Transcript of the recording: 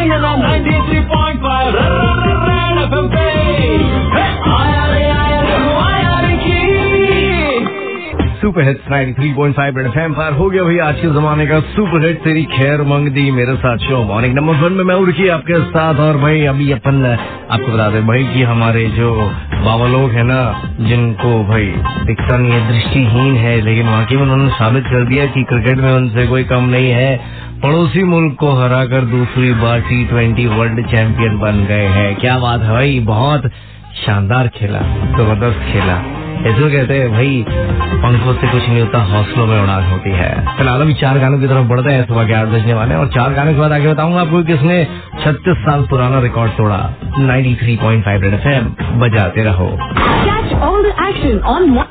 है ना 93.5 red FM पे। आया रे की सुपर हिट्स 93.5 रेड एफएम पर हो गया भाई आज के जमाने का सुपर हिट तेरी खैर मंग दी मेरे साथ शो मॉर्निंग नंबर 1 में मैं उर्की आपके साथ। और भाई अभी अपन आपको बता दें भाई कि हमारे जो बाबा लोग हैं ना, जिनको भाई दिखता नहीं है, दृष्टिहीन है, लेकिन वाकई में उन्होंने साबित कर दिया कि क्रिकेट में उनसे कोई कम नहीं है। पड़ोसी मुल्क को हराकर दूसरी बार T20 वर्ल्ड चैंपियन बन गए हैं। क्या बात है भाई, बहुत शानदार खेला, जबरदस्त खेला। ऐसे कहते हैं भाई पंखों से कुछ नहीं होता, हौसलों में उड़ान होती है। फिलहाल अभी 4 गानों की तरफ बढ़ते हैं, सुबह के 8 बजने वाले हैं और 4 गानों के बाद आगे बताऊंगा आपको किसने 36 साल पुराना रिकॉर्ड तोड़ा। 93.5 रेड एफएम बजाते रहो। Catch all the action on